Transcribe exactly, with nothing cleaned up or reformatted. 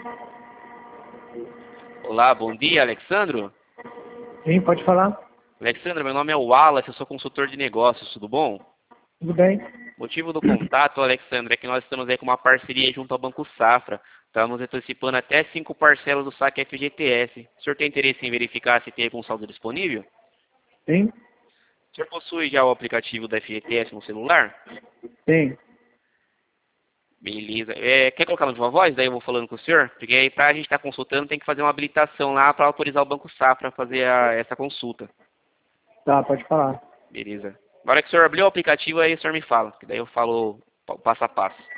Olá, bom dia, Alexandro. Sim, pode falar. Alexandro, meu nome é Wallace, eu sou consultor de negócios, tudo bom? Tudo bem? Motivo do contato, Alexandre, é que nós estamos aí com uma parceria junto ao Banco Safra. Estamos antecipando até cinco parcelas do saque F G T S. O senhor tem interesse em verificar se tem algum saldo disponível? Sim? O senhor possui já o aplicativo da F G T S no celular? Sim. Beleza. É, quer colocar no Viva Voz? Daí eu vou falando com o senhor? Porque aí para a gente estar consultando tem que fazer uma habilitação lá para autorizar o Banco Safra a fazer a- essa consulta. Tá, pode falar. Beleza. Agora que o senhor abriu o aplicativo, aí o senhor me fala, que daí eu falo o passo a passo.